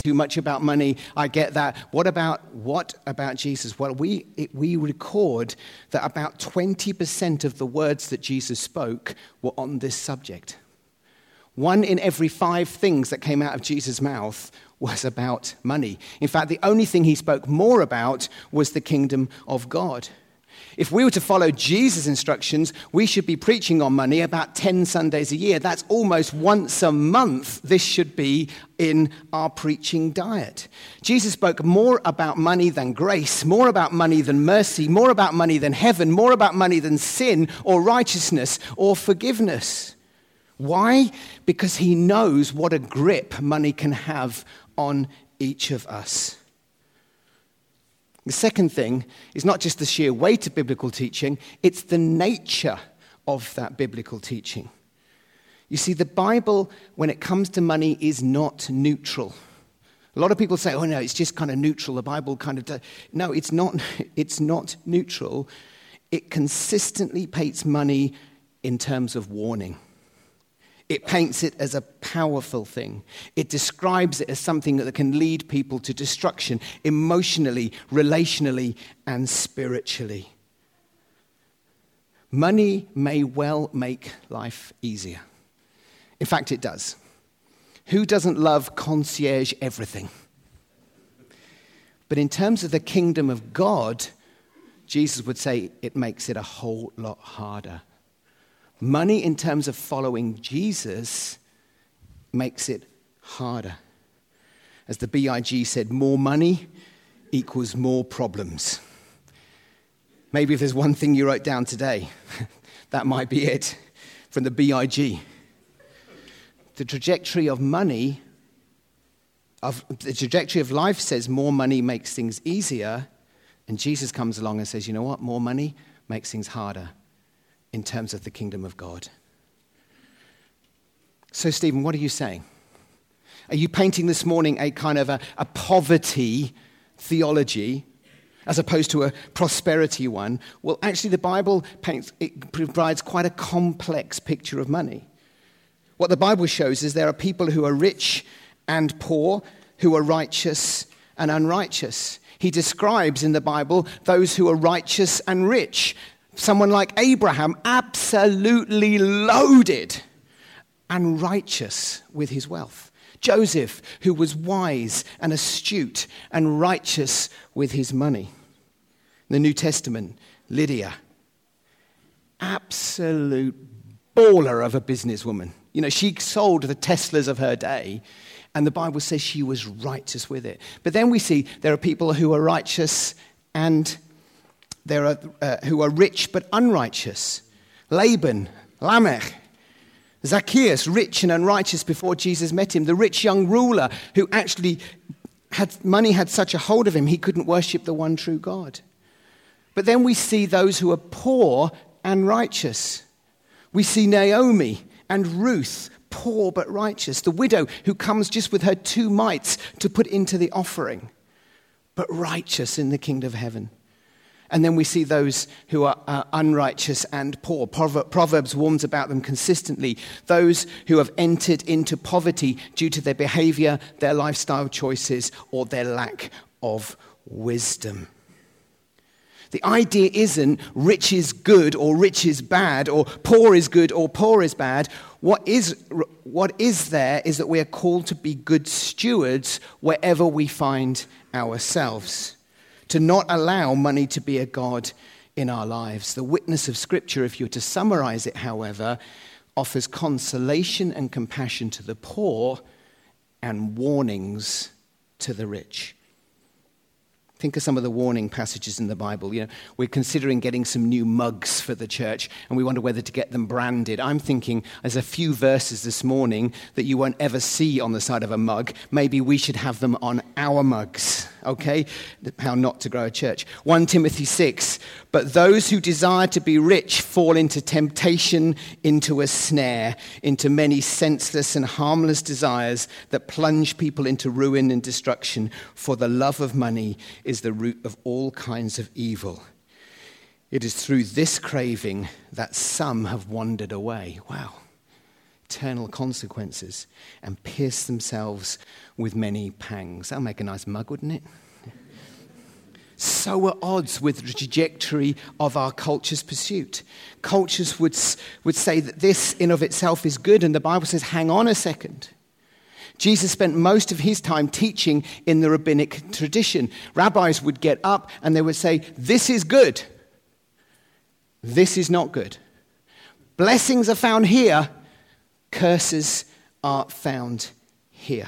too much about money. I get that. What about Jesus? Well, we record that about 20% of the words that Jesus spoke were on this subject. 1 in every 5 things that came out of Jesus' mouth was about money. In fact, the only thing he spoke more about was the kingdom of God. If we were to follow Jesus' instructions, we should be preaching on money about 10 Sundays a year. That's almost once a month. This should be in our preaching diet. Jesus spoke more about money than grace, more about money than mercy, more about money than heaven, more about money than sin or righteousness or forgiveness. Why? Because he knows what a grip money can have on each of us. The second thing is not just the sheer weight of biblical teaching, it's the nature of that biblical teaching. You see, the Bible, when it comes to money, is not neutral. A lot of people say, oh no, it's just kind of neutral. The Bible kind of does. No, it's not. It's not neutral. It consistently paints money in terms of warning. It paints it as a powerful thing. It describes it as something that can lead people to destruction emotionally, relationally, and spiritually. Money may well make life easier. In fact, it does. Who doesn't love concierge everything? But in terms of the kingdom of God, Jesus would say it makes it a whole lot harder. Money, in terms of following Jesus, makes it harder. As the BIG said, more money equals more problems. Maybe if there's one thing you wrote down today, that might be it from the BIG. The trajectory of money, the trajectory of life says more money makes things easier, and Jesus comes along and says, you know what, more money makes things harder in terms of the kingdom of God. So, Stephen, what are you saying? Are you painting this morning a kind of a poverty theology as opposed to a prosperity one? Well, actually, the Bible provides quite a complex picture of money. What the Bible shows is there are people who are rich and poor, who are righteous and unrighteous. He describes in the Bible those who are righteous and rich. Someone like Abraham, absolutely loaded and righteous with his wealth. Joseph, who was wise and astute and righteous with his money. In the New Testament, Lydia, absolute baller of a businesswoman. You know, she sold the Teslas of her day, and the Bible says she was righteous with it. But then we see there are people who are righteous and there are who are rich but unrighteous. Laban, Lamech, Zacchaeus, rich and unrighteous before Jesus met him. The rich young ruler who actually had such a hold of him he couldn't worship the one true God. But then we see those who are poor and righteous. We see Naomi and Ruth, poor but righteous. The widow who comes just with her 2 mites to put into the offering, but righteous in the kingdom of heaven. And then we see those who are unrighteous and poor. Proverbs warns about them consistently. Those who have entered into poverty due to their behavior, their lifestyle choices, or their lack of wisdom. The idea isn't rich is good or rich is bad, or poor is good or poor is bad. What is there is that we are called to be good stewards wherever we find ourselves. To not allow money to be a god in our lives. The witness of Scripture, if you were to summarize it, however, offers consolation and compassion to the poor and warnings to the rich. Think of some of the warning passages in the Bible. You know, we're considering getting some new mugs for the church, and we wonder whether to get them branded. I'm thinking there's a few verses this morning that you won't ever see on the side of a mug. Maybe we should have them on our mugs, okay? How not to grow a church. 1 Timothy 6, but those who desire to be rich fall into temptation, into a snare, into many senseless and harmless desires that plunge people into ruin and destruction. For the love of money is the root of all kinds of evil. It is through this craving that some have wandered away. Wow. eternal consequences, and pierce themselves with many pangs. That'll make a nice mug, wouldn't it? So at odds with the trajectory of our culture's pursuit. Cultures would say that this in of itself is good, and the Bible says, hang on a second. Jesus spent most of his time teaching in the rabbinic tradition. Rabbis would get up and they would say, this is good. This is not good. Blessings are found here. Curses are found here.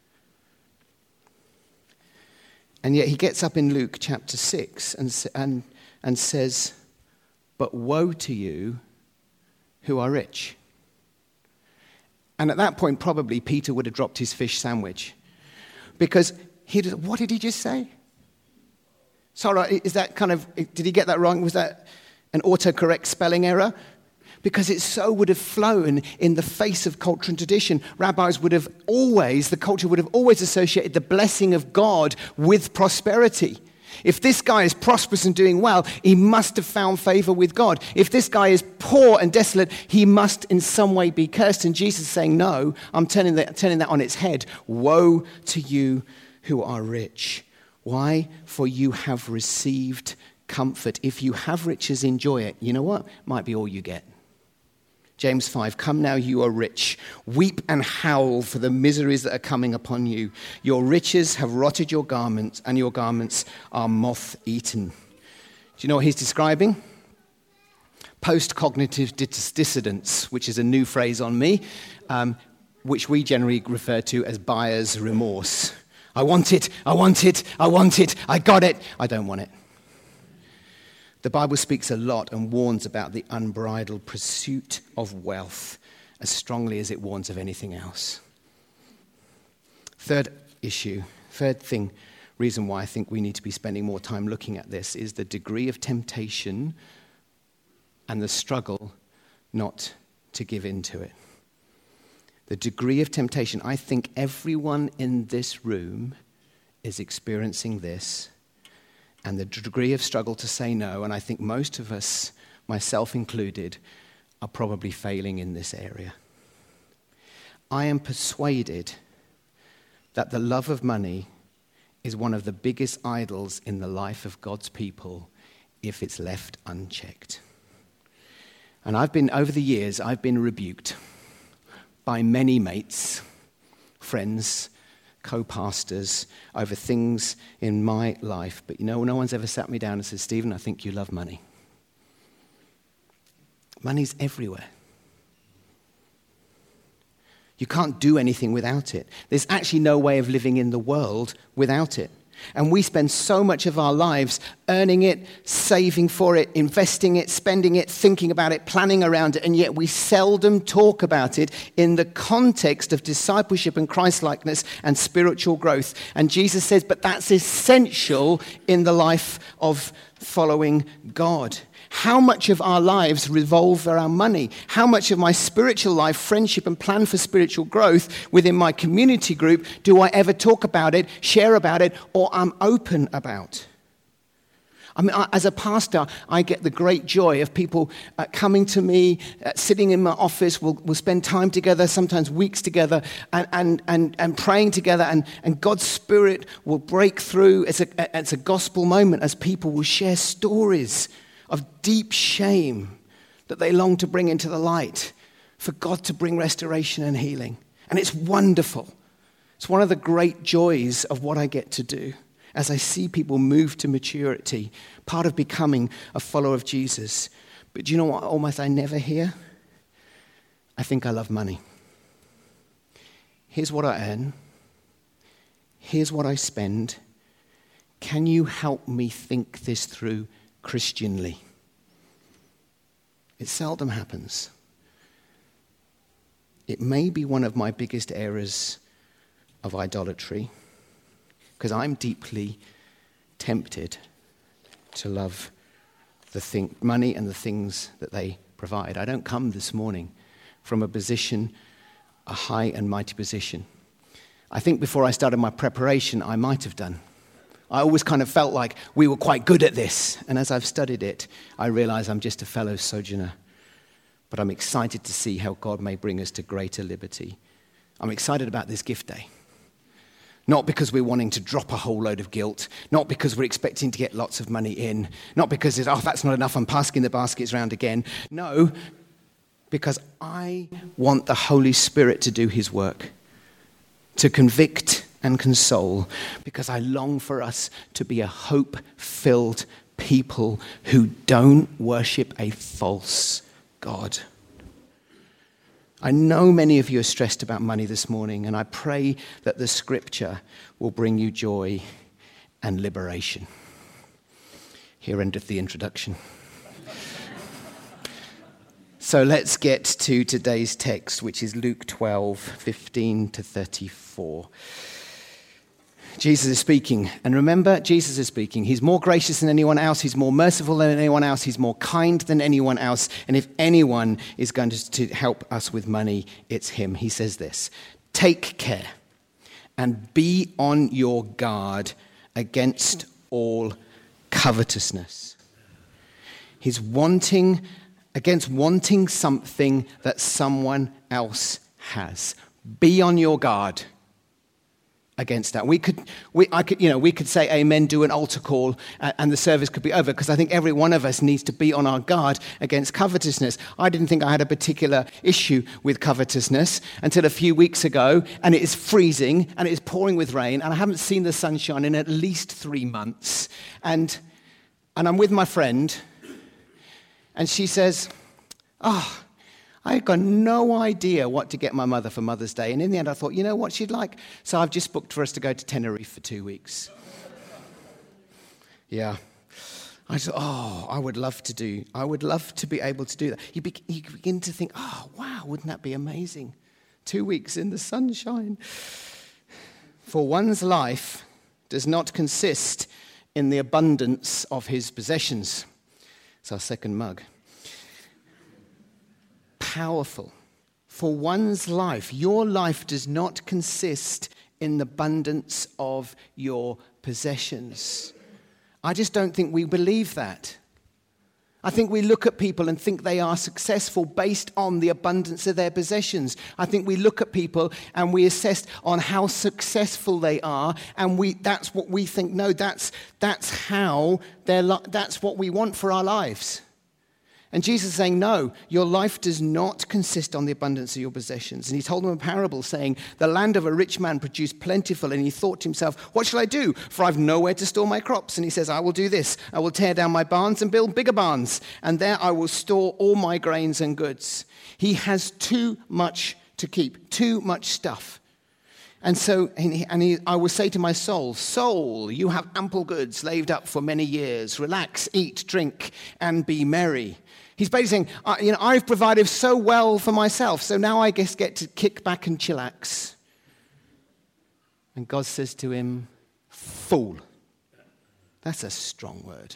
And yet he gets up in Luke chapter 6 and says, but woe to you who are rich. And at that point, probably Peter would have dropped his fish sandwich. Because what did he just say? Sorry, is that did he get that wrong? Was that an autocorrect spelling error? Because it so would have flown in the face of culture and tradition. The culture would have always associated the blessing of God with prosperity. If this guy is prosperous and doing well, he must have found favor with God. If this guy is poor and desolate, he must in some way be cursed. And Jesus is saying, no, I'm turning that on its head. Woe to you who are rich. Why? For you have received comfort. If you have riches, enjoy it. You know what? Might be all you get. James 5, come now, you are rich. Weep and howl for the miseries that are coming upon you. Your riches have rotted your garments, and your garments are moth-eaten. Do you know what he's describing? Post-cognitive dissonance, which is a new phrase on me, which we generally refer to as buyer's remorse. I want it, I got it, I don't want it. The Bible speaks a lot and warns about the unbridled pursuit of wealth as strongly as it warns of anything else. Third reason why I think we need to be spending more time looking at this is the degree of temptation and the struggle not to give in to it. The degree of temptation, I think everyone in this room is experiencing this. And the degree of struggle to say no, and I think most of us, myself included, are probably failing in this area. I am persuaded that the love of money is one of the biggest idols in the life of God's people if it's left unchecked. And over the years, I've been rebuked by many mates, friends, co-pastors over things in my life. But no one's ever sat me down and said, Stephen, I think you love money. Money's everywhere. You can't do anything without it. There's actually no way of living in the world without it. And we spend so much of our lives earning it, saving for it, investing it, spending it, thinking about it, planning around it, and yet we seldom talk about it in the context of discipleship and Christ-likeness and spiritual growth. And Jesus says, but that's essential in the life of following God. How much of our lives revolve around money? How much of my spiritual life, friendship, and plan for spiritual growth within my community group do I ever talk about it, share about it, or I'm open about? I mean, as a pastor, I get the great joy of people coming to me, sitting in my office. We'll spend time together, sometimes weeks together, and praying together. And God's Spirit will break through. It's a gospel moment as people will share stories of deep shame that they long to bring into the light for God to bring restoration and healing. And it's wonderful. It's one of the great joys of what I get to do as I see people move to maturity, part of becoming a follower of Jesus. But do you know what almost I never hear? I think I love money. Here's what I earn. Here's what I spend. Can you help me think this through Christianly? It seldom happens. It may be one of my biggest errors of idolatry, because I'm deeply tempted to love money and the things that they provide. I don't come this morning from a high and mighty position. I think before I started my preparation, I might have done. I always kind of felt like we were quite good at this. And as I've studied it, I realize I'm just a fellow sojourner. but I'm excited to see how God may bring us to greater liberty. I'm excited about this gift day. Not because we're wanting to drop a whole load of guilt, not because we're expecting to get lots of money in, not because it's, that's not enough, I'm passing the baskets round again. No, because I want the Holy Spirit to do his work, to convict and console, because I long for us to be a hope-filled people who don't worship a false God. I know many of you are stressed about money this morning, and I pray that the scripture will bring you joy and liberation. Here endeth the introduction. So let's get to today's text, which is Luke 12:15-34. Jesus is speaking. And remember, Jesus is speaking. He's more gracious than anyone else. He's more merciful than anyone else. He's more kind than anyone else. And if anyone is going to help us with money, it's him. He says this: take care and be on your guard against all covetousness. He's against wanting something that someone else has. Be on your guard against that. We could say amen, do an altar call, and the service could be over, because I think every one of us needs to be on our guard against covetousness. I didn't think I had a particular issue with covetousness until a few weeks ago, and it is freezing, and it is pouring with rain, and I haven't seen the sunshine in at least 3 months. And I'm with my friend, and she says, I've got no idea what to get my mother for Mother's Day. And in the end, I thought, you know what she'd like? So I've just booked for us to go to Tenerife for 2 weeks. Yeah. I said, I would love to be able to do that. You begin to think, wow, wouldn't that be amazing? 2 weeks in the sunshine. For one's life does not consist in the abundance of his possessions. It's our second mug. Powerful. For one's life, your life does not consist in the abundance of your possessions. I just don't think we believe that. I think we look at people and think they are successful based on the abundance of their possessions. I think we look at people and we assess on how successful they are, and that's what we think. No, that's what we want for our lives. And Jesus is saying, no, your life does not consist on the abundance of your possessions. And he told them a parable saying, the land of a rich man produced plentiful, and he thought to himself, what shall I do? For I've nowhere to store my crops. And he says, I will do this. I will tear down my barns and build bigger barns, and there I will store all my grains and goods. He has too much to keep, too much stuff. And so I will say to my soul, you have ample goods laid up for many years. Relax, eat, drink, and be merry. He's basically saying, I've provided so well for myself, so now I guess get to kick back and chillax. And God says to him, fool. That's a strong word.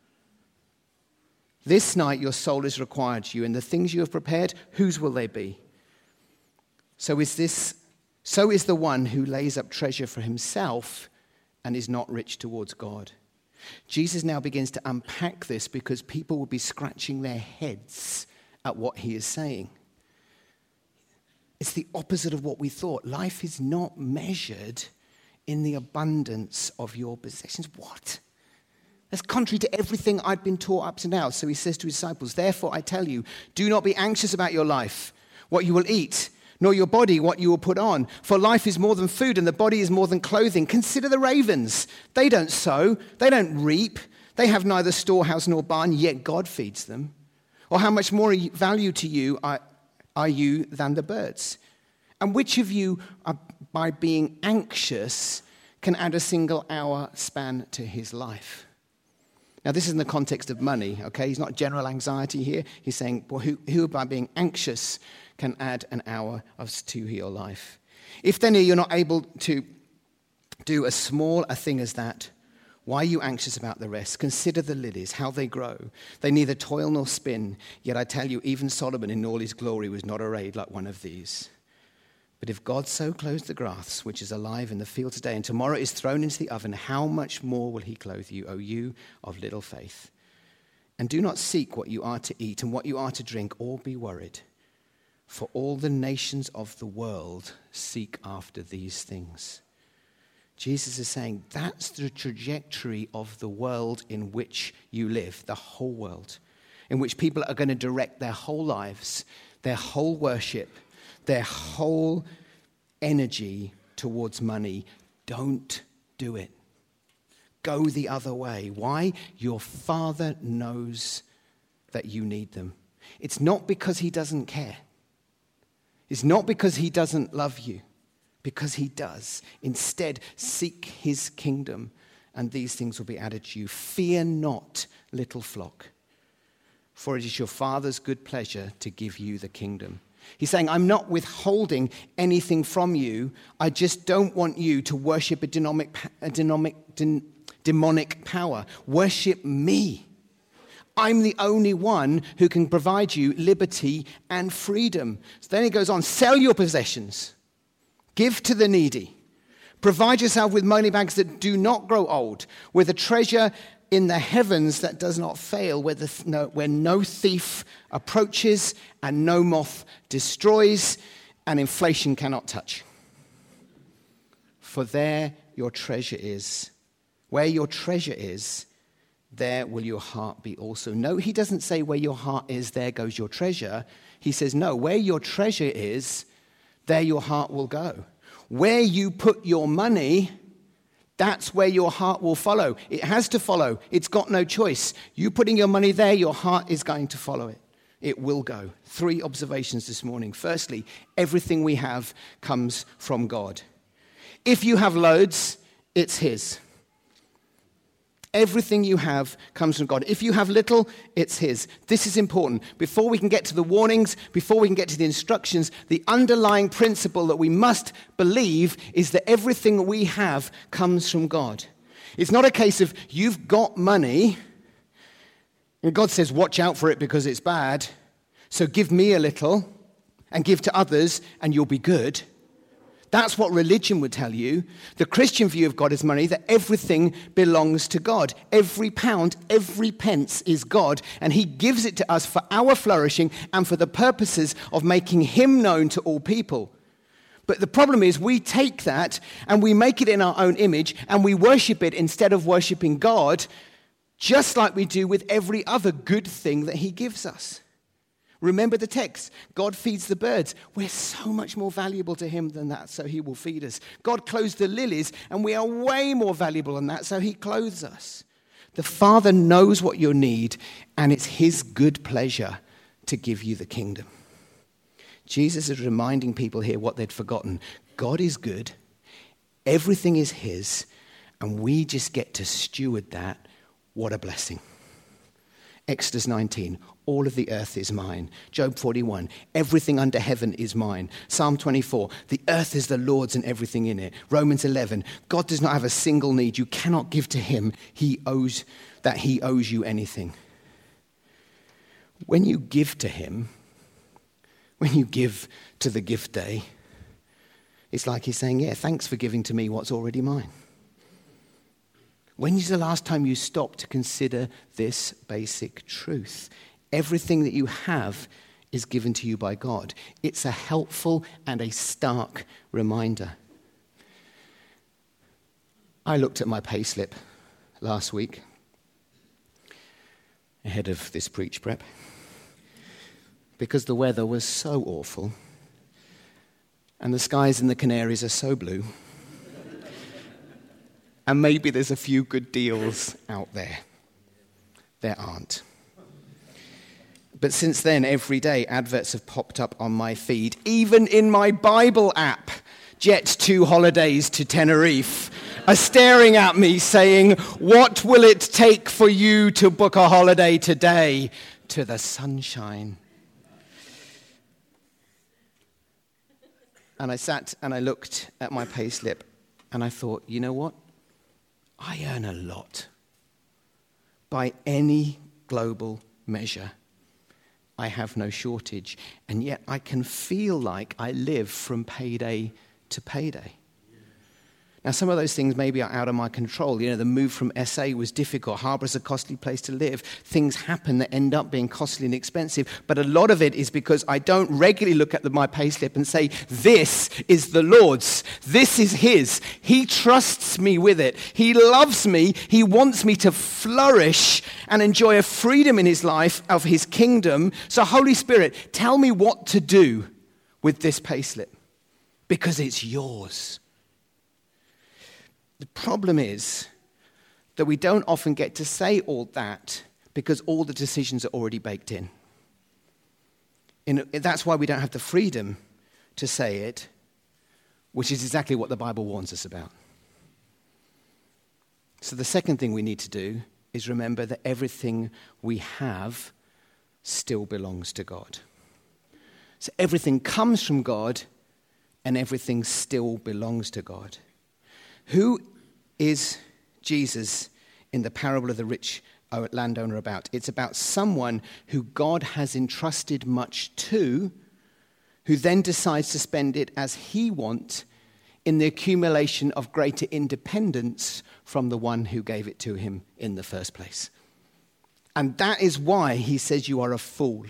This night your soul is required to you, and the things you have prepared, whose will they be? So is the one who lays up treasure for himself and is not rich towards God. Jesus now begins to unpack this, because people will be scratching their heads at what he is saying. It's the opposite of what we thought. Life is not measured in the abundance of your possessions. What? That's contrary to everything I'd been taught up to now. So he says to his disciples, therefore I tell you, do not be anxious about your life, what you will eat, nor your body what you will put on. For life is more than food, and the body is more than clothing. Consider the ravens. They don't sow, they don't reap, they have neither storehouse nor barn, yet God feeds them. Or how much more value to you are you than the birds? And which of you, by being anxious, can add a single hour span to his life? Now, this is in the context of money, okay? He's not general anxiety here. He's saying, well, who by being anxious can add an hour to your life? If then you're not able to do as small a thing as that, why are you anxious about the rest? Consider the lilies, how they grow. They neither toil nor spin. Yet I tell you, even Solomon in all his glory was not arrayed like one of these. But if God so clothes the grass, which is alive in the field today, and tomorrow is thrown into the oven, how much more will he clothe you, O you of little faith? And do not seek what you are to eat and what you are to drink, or be worried. For all the nations of the world seek after these things. Jesus is saying that's the trajectory of the world in which you live, the whole world, in which people are going to direct their whole lives, their whole worship, their whole energy towards money. Don't do it. Go the other way. Why? Your Father knows that you need them. It's not because he doesn't care. It's not because he doesn't love you, because he does. Instead, seek his kingdom, and these things will be added to you. Fear not, little flock, for it is your Father's good pleasure to give you the kingdom. He's saying, I'm not withholding anything from you. I just don't want you to worship a demonic power. Worship me. I'm the only one who can provide you liberty and freedom. So then he goes on, sell your possessions. Give to the needy. Provide yourself with money bags that do not grow old, with a treasure in the heavens that does not fail, where no thief approaches and no moth destroys and inflation cannot touch. For there your treasure is. Where your treasure is, there will your heart be also. No, he doesn't say where your heart is, there goes your treasure. He says, no, where your treasure is, there your heart will go. Where you put your money, that's where your heart will follow. It has to follow. It's got no choice. You putting your money there, your heart is going to follow it. It will go. 3 observations this morning. Firstly, everything we have comes from God. If you have loads, it's his. Everything you have comes from God. If you have little, it's his. This is important. Before we can get to the warnings, before we can get to the instructions, the underlying principle that we must believe is that everything we have comes from God. It's not a case of you've got money, and God says, watch out for it because it's bad, so give me a little and give to others and you'll be good. That's what religion would tell you. The Christian view of God is money, that everything belongs to God. Every pound, every pence is God, and he gives it to us for our flourishing and for the purposes of making him known to all people. But the problem is we take that and we make it in our own image and we worship it instead of worshiping God, just like we do with every other good thing that he gives us. Remember the text. God feeds the birds. We're so much more valuable to him than that, so he will feed us. God clothes the lilies, and we are way more valuable than that, so he clothes us. The Father knows what you need, and it's his good pleasure to give you the kingdom. Jesus is reminding people here what they'd forgotten. God is good. Everything is his, and we just get to steward that. What a blessing. Exodus 19, all of the earth is mine. Job 41, everything under heaven is mine. Psalm 24, the earth is the Lord's and everything in it. Romans 11, God does not have a single need. You cannot give to him he owes you anything. When you give to him, when you give to the gift day, it's like he's saying, yeah, thanks for giving to me what's already mine. When is the last time you stopped to consider this basic truth? Everything that you have is given to you by God. It's a helpful and a stark reminder. I looked at my payslip last week ahead of this preach prep because the weather was so awful and the skies in the Canaries are so blue. And maybe there's a few good deals out there. There aren't. But since then, every day, adverts have popped up on my feed, even in my Bible app. Jet2 holidays to Tenerife are staring at me saying, what will it take for you to book a holiday today? To the sunshine. And I sat and I looked at my payslip and I thought, you know what? I earn a lot. By any global measure, I have no shortage. And yet I can feel like I live from payday to payday. Now, some of those things maybe are out of my control. The move from SA was difficult. Harbour's a costly place to live. Things happen that end up being costly and expensive. But a lot of it is because I don't regularly look at my payslip and say, this is the Lord's. This is his. He trusts me with it. He loves me. He wants me to flourish and enjoy a freedom in his life of his kingdom. So, Holy Spirit, tell me what to do with this payslip because it's yours. The problem is that we don't often get to say all that because all the decisions are already baked in. That's why we don't have the freedom to say it, which is exactly what the Bible warns us about. So the second thing we need to do is remember that everything we have still belongs to God. So everything comes from God and everything still belongs to God. Who is Jesus in the parable of the rich landowner about? It's about someone who God has entrusted much to, who then decides to spend it as he wants in the accumulation of greater independence from the one who gave it to him in the first place. And that is why he says you are a fool.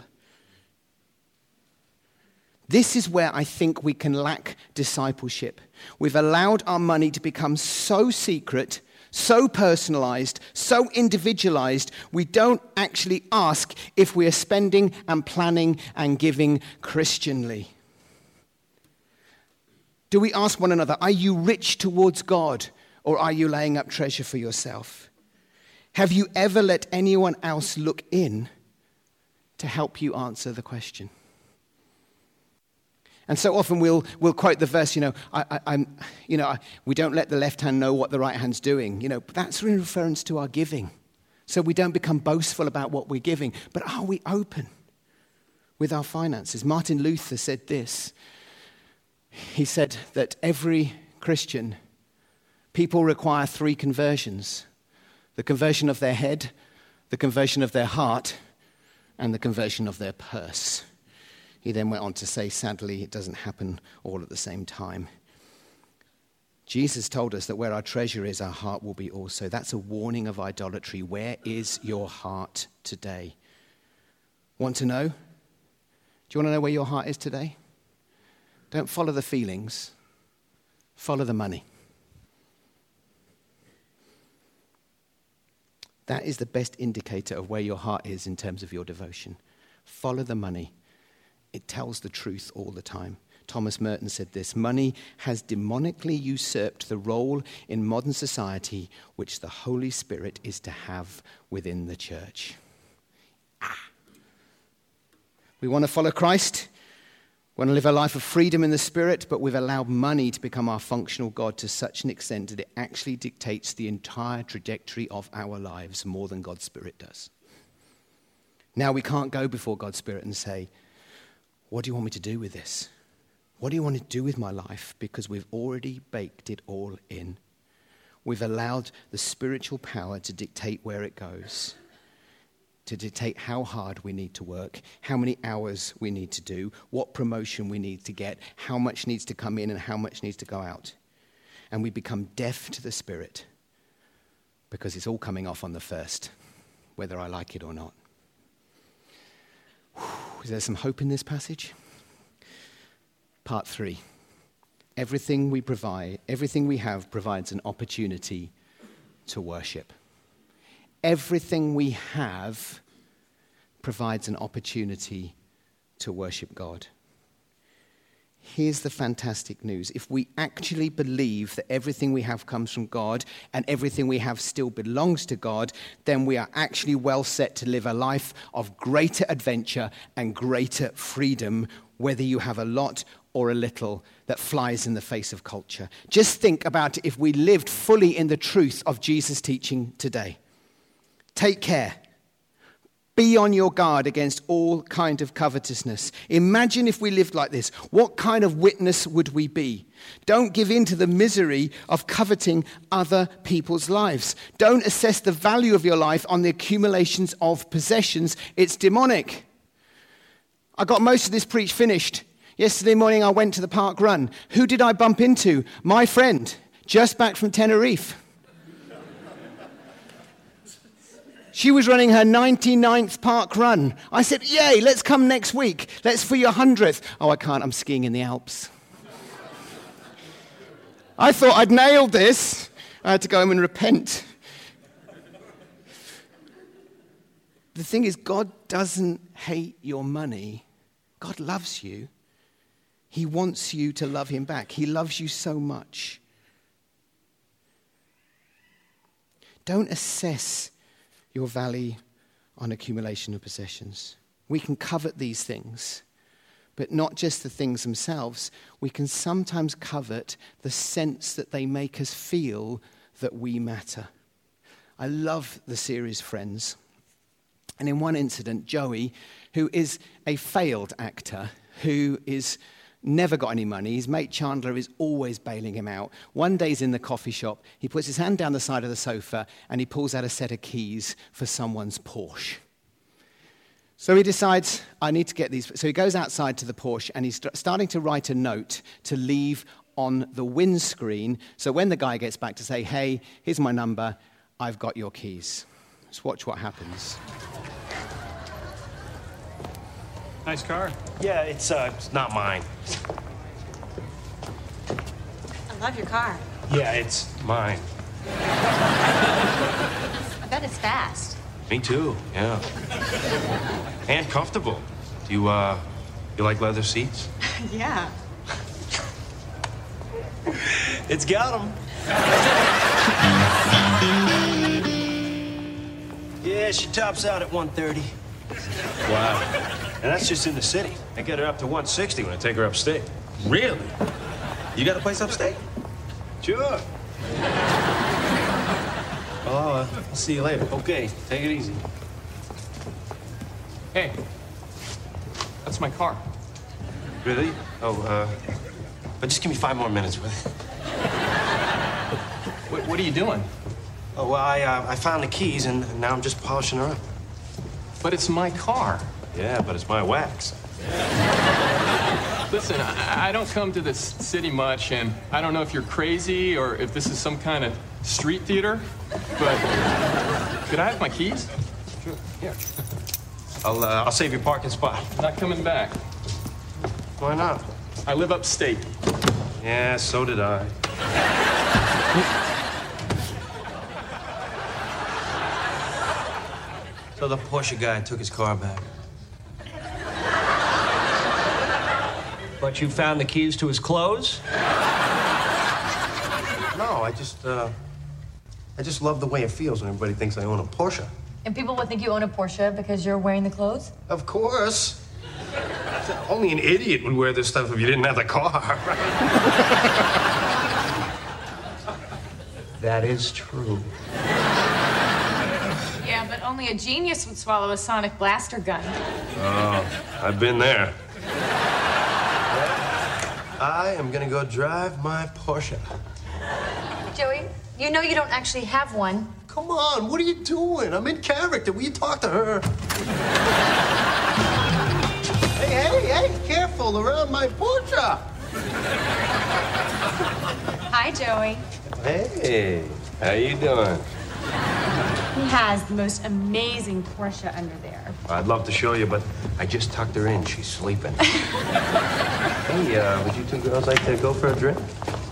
This is where I think we can lack discipleship. We've allowed our money to become so secret, so personalized, so individualized, we don't actually ask if we are spending and planning and giving Christianly. Do we ask one another, are you rich towards God or are you laying up treasure for yourself? Have you ever let anyone else look in to help you answer the question? And so often we'll quote the verse, we don't let the left hand know what the right hand's doing. But that's in reference to our giving. So we don't become boastful about what we're giving. But are we open with our finances? Martin Luther said this. He said that every Christian, people require 3 conversions. The conversion of their head, the conversion of their heart, and the conversion of their purse. He then went on to say, sadly, it doesn't happen all at the same time. Jesus told us that where our treasure is, our heart will be also. That's a warning of idolatry. Where is your heart today? Want to know? Do you want to know where your heart is today? Don't follow the feelings. Follow the money. That is the best indicator of where your heart is in terms of your devotion. Follow the money. It tells the truth all the time. Thomas Merton said this, money has demonically usurped the role in modern society which the Holy Spirit is to have within the church. We want to follow Christ. We want to live a life of freedom in the Spirit, but we've allowed money to become our functional God to such an extent that it actually dictates the entire trajectory of our lives more than God's Spirit does. Now we can't go before God's Spirit and say, what do you want me to do with this? What do you want to do with my life? Because we've already baked it all in. We've allowed the spiritual power to dictate where it goes, to dictate how hard we need to work, how many hours we need to do, what promotion we need to get, how much needs to come in and how much needs to go out. And we become deaf to the Spirit because it's all coming off on the first, whether I like it or not. Is there some hope in this passage? Part 3. Everything we have provides an opportunity to worship. Everything we have provides an opportunity to worship God. Here's the fantastic news. If we actually believe that everything we have comes from God and everything we have still belongs to God, then we are actually well set to live a life of greater adventure and greater freedom, whether you have a lot or a little that flies in the face of culture. Just think about if we lived fully in the truth of Jesus' teaching today. Take care. Be on your guard against all kind of covetousness. Imagine if we lived like this. What kind of witness would we be? Don't give in to the misery of coveting other people's lives. Don't assess the value of your life on the accumulations of possessions. It's demonic. I got most of this preach finished. Yesterday morning I went to the park run. Who did I bump into? My friend. just back from Tenerife. She was running her 99th park run. I said, yay, let's come next week. Let's for your 100th. Oh, I can't, I'm skiing in the Alps. I thought I'd nailed this. I had to go home and repent. The thing is, God doesn't hate your money. God loves you. He wants you to love him back. He loves you so much. Don't assess your value on accumulation of possessions. We can covet these things, but not just the things themselves. We can sometimes covet the sense that they make us feel that we matter. I love the series Friends. And in one incident, Joey, who is a failed actor, who is never got any money, his mate Chandler is always bailing him out. One day he's in the coffee shop, he puts his hand down the side of the sofa, and he pulls out a set of keys for someone's Porsche. So he decides, I need to get these. So he goes outside to the Porsche, and he's starting to write a note to leave on the windscreen, so when the guy gets back to say, hey, here's my number, I've got your keys. Let's watch what happens. Nice car. Yeah, it's not mine. I love your car. Yeah, it's mine. I bet it's fast. Me too, yeah. And comfortable. Do you like leather seats? Yeah. It's got them. Yeah, she tops out at 130. Wow. And that's just in the city. I get her up to 160 when I take her upstate. Really? You got a place upstate? Sure. I'll see you later. Okay, take it easy. Hey, that's my car. Really? Oh, but just give me 5 more minutes with it. What are you doing? Oh, well, I found the keys, and now I'm just polishing her up. But it's my car. Yeah, but it's my wax. Listen, I don't come to this city much, and I don't know if you're crazy or if this is some kind of street theater, but could I have my keys? Sure, here. I'll save your parking spot. Not coming back. Why not? I live upstate. Yeah, so did I. So the Porsche guy took his car back. But you found the keys to his clothes? No, I just love the way it feels when everybody thinks I own a Porsche. And people would think you own a Porsche because you're wearing the clothes? Of course. Only an idiot would wear this stuff if you didn't have the car. That is true. Yeah, but only a genius would swallow a sonic blaster gun. Oh, I've been there. I am gonna go drive my Porsche. Joey, you know you don't actually have one. Come on, what are you doing? I'm in character. Will you talk to her? Hey, careful around my Porsche. Hi, Joey. Hey, how you doing? He has the most amazing Porsche under there. I'd love to show you, but I just tucked her in. She's sleeping. Hey, would you two girls like to go for a drink?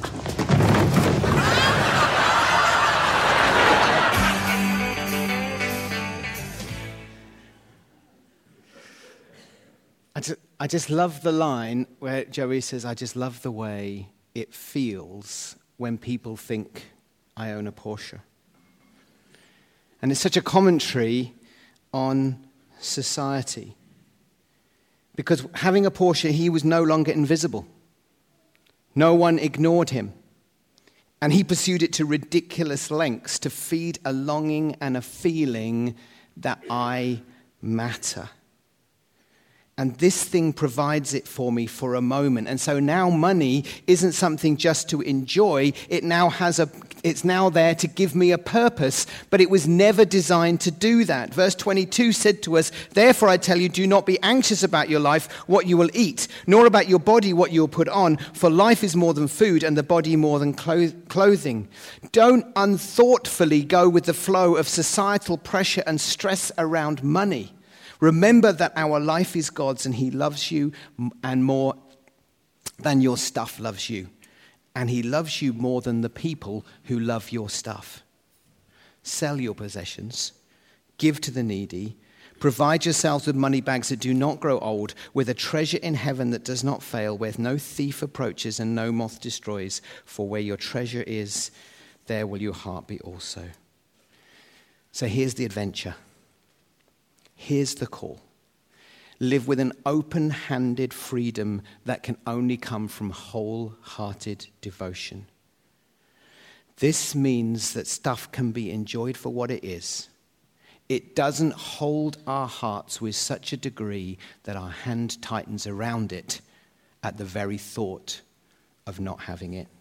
I just love the line where Joey says, I just love the way it feels when people think I own a Porsche. And it's such a commentary on society. Because having a Porsche, he was no longer invisible. No one ignored him. And he pursued it to ridiculous lengths to feed a longing and a feeling that I matter. And this thing provides it for me for a moment. And so now money isn't something just to enjoy. It's now there to give me a purpose, but it was never designed to do that. Verse 22 said to us, therefore I tell you, do not be anxious about your life, what you will eat, nor about your body, what you will put on. For life is more than food, and the body more than clothing. Don't unthoughtfully go with the flow of societal pressure and stress around money. Remember that our life is God's and he loves you and more than your stuff loves you. And he loves you more than the people who love your stuff. Sell your possessions, give to the needy, provide yourselves with money bags that do not grow old, with a treasure in heaven that does not fail, where no thief approaches and no moth destroys. For where your treasure is, there will your heart be also. So here's the adventure. Here's the call. Live with an open-handed freedom that can only come from wholehearted devotion. This means that stuff can be enjoyed for what it is. It doesn't hold our hearts with such a degree that our hand tightens around it at the very thought of not having it.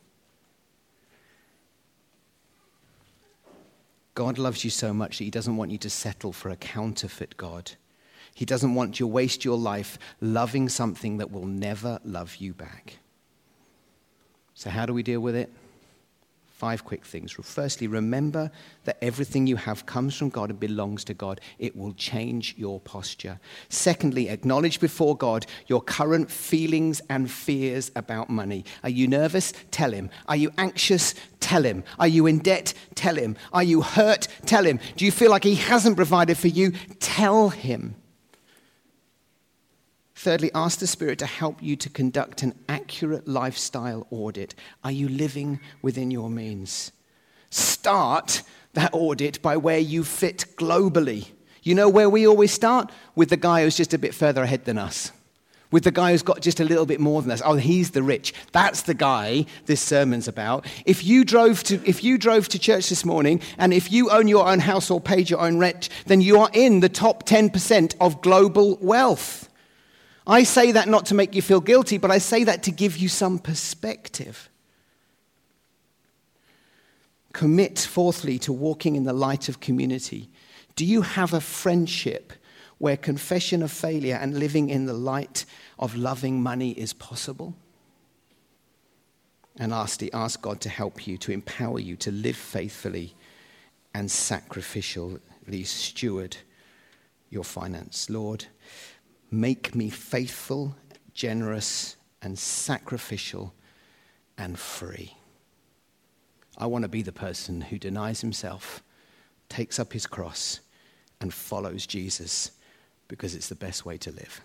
God loves you so much that he doesn't want you to settle for a counterfeit God. He doesn't want you to waste your life loving something that will never love you back. So how do we deal with it? 5 quick things. Firstly, remember that everything you have comes from God and belongs to God. It will change your posture. Secondly, acknowledge before God your current feelings and fears about money. Are you nervous? Tell him. Are you anxious? Tell him. Are you in debt? Tell him. Are you hurt? Tell him. Do you feel like he hasn't provided for you? Tell him. Thirdly, ask the Spirit to help you to conduct an accurate lifestyle audit. Are you living within your means? Start that audit by where you fit globally. You know where we always start? With the guy who's just a bit further ahead than us. With the guy who's got just a little bit more than us. Oh, he's the rich. That's the guy this sermon's about. If you drove to church this morning, and if you own your own house or paid your own rent, then you are in the top 10% of global wealth. I say that not to make you feel guilty, but I say that to give you some perspective. Commit, fourthly, to walking in the light of community. Do you have a friendship where confession of failure and living in the light of loving money is possible? And lastly, ask God to help you, to empower you to live faithfully and sacrificially steward your finance. Lord, make me faithful, generous, and sacrificial and free. I want to be the person who denies himself, takes up his cross, and follows Jesus because it's the best way to live.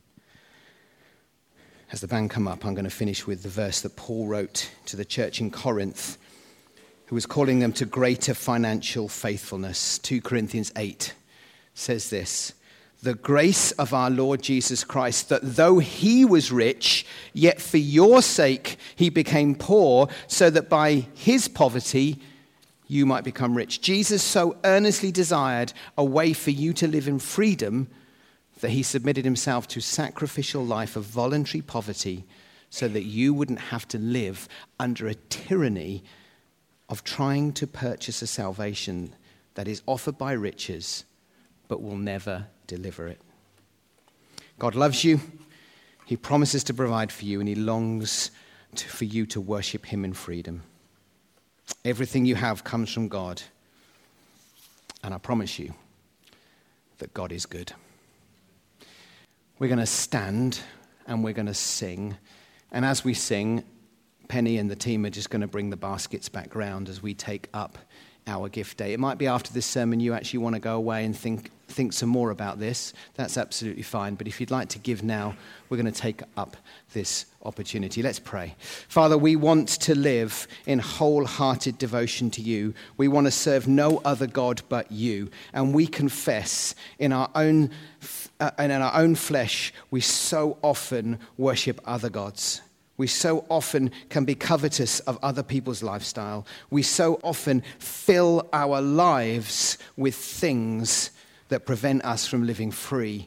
As the band come up, I'm going to finish with the verse that Paul wrote to the church in Corinth, who was calling them to greater financial faithfulness. 2 Corinthians 8 says this: the grace of our Lord Jesus Christ, that though he was rich, yet for your sake he became poor, so that by his poverty you might become rich. Jesus so earnestly desired a way for you to live in freedom that he submitted himself to sacrificial life of voluntary poverty, so that you wouldn't have to live under a tyranny of trying to purchase a salvation that is offered by riches but will never deliver it. God loves you. He promises to provide for you, and he longs for you to worship him in freedom. Everything you have comes from God, and I promise you that God is good. We're going to stand and we're going to sing, and as we sing, Penny and the team are just going to bring the baskets back round as we take up our gift day. It might be after this sermon you actually want to go away and think some more about this. That's absolutely fine. But if you'd like to give now, we're going to take up this opportunity. Let's pray. Father, we want to live in wholehearted devotion to you. We want to serve no other God but you. And we confess in our own flesh, we so often worship other gods. We so often can be covetous of other people's lifestyle. We so often fill our lives with things that prevent us from living free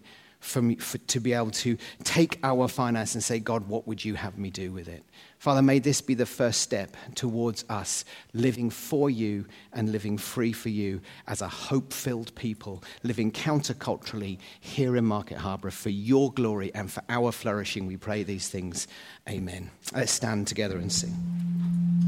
to be able to take our finance and say, God, what would you have me do with it? Father, may this be the first step towards us living for you and living free for you as a hope-filled people, living counterculturally here in Market Harborough for your glory and for our flourishing. We pray these things. Amen. Let's stand together and sing.